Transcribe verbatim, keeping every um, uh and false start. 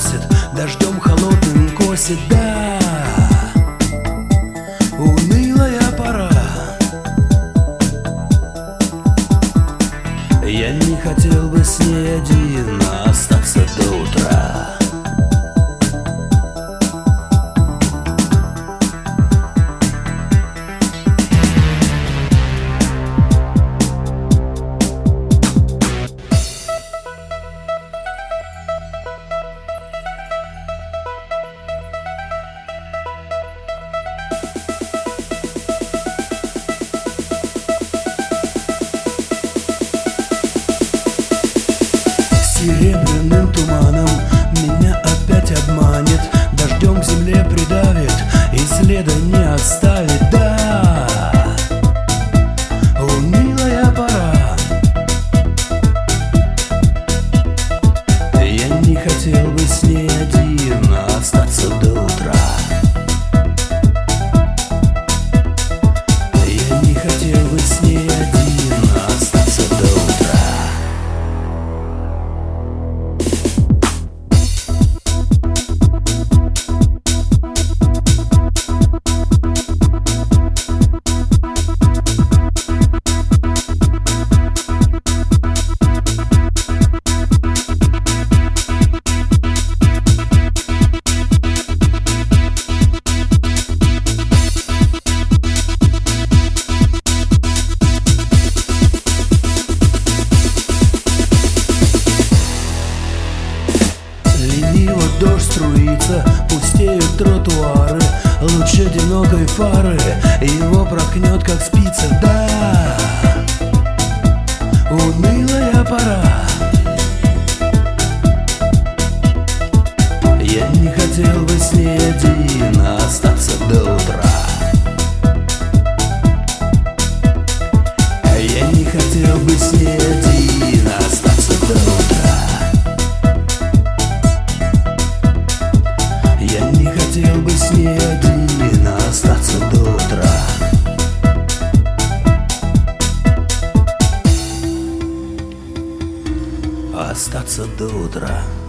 просит, дождем холодным косит, да. Унылая пора. Я не хотел бы с ней один остаться до утра. Серебряным туманом меня опять обманет, дождем к земле придавит и следа не оставит, да. Унылая пора. Я не хотел бы с ней один остаться до утра. Я не хотел бы с ней один остаться до утра. Лениво дождь струится, пустеют тротуары, луч одинокой фары его проткнет, как спица, да. Унылая пора. Я не хотел бы с ней один остаться до утра. Я не хотел бы с ней один остаться до утра. Я не хотел бы с ней один остаться до утра. Остаться до утра.